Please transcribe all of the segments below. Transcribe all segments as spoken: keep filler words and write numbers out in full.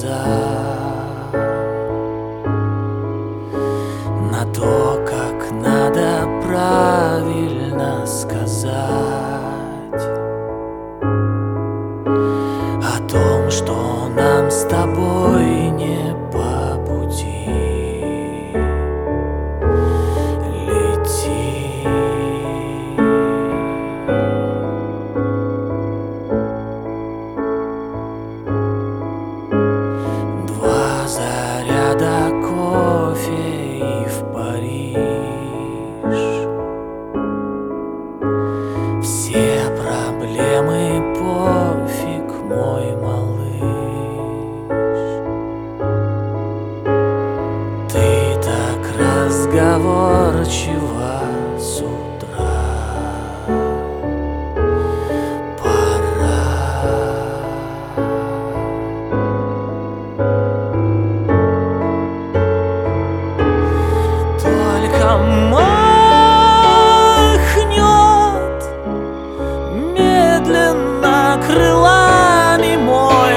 на то, как надо правильно сказать о том, что нам с тобой не по пути. Лети, два заряда кофе и в Париж. Все проблемы пофиг, мой малыш. Ты так разговорчива с утра. Пора. Только махнет медленно крылами мой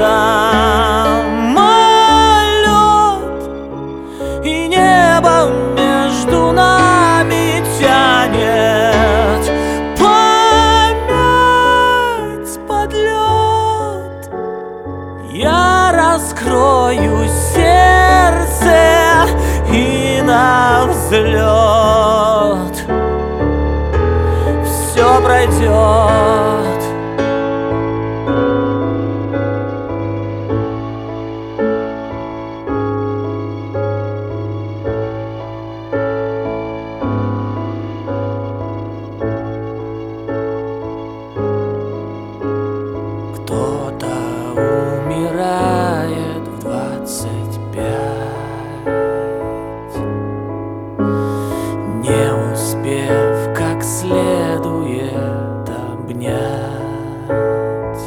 самолет, и небо между нами тянет память под лед. Я раскрою сердце и на взлет все пройдет. Кто-то умирает в двадцать пять, не успев как следует обнять.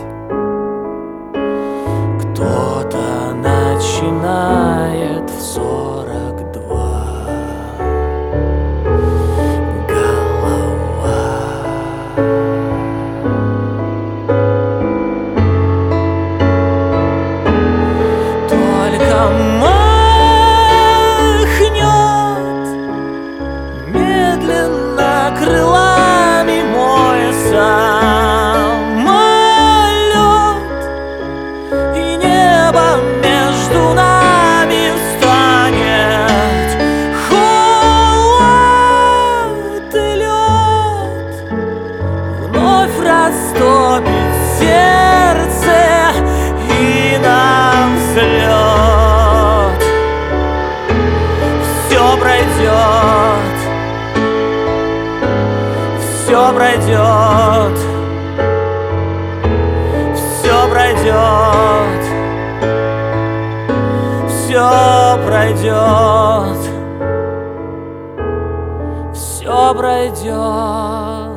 Кто-то начинает в сорок два. Голова. Только махнет медленно крылами мой самолет, и небо между нами встанет холод и лед, вновь растопит сердце и нам взлет все пройдет. Все пройдет, все пройдет, все пройдет, все пройдет.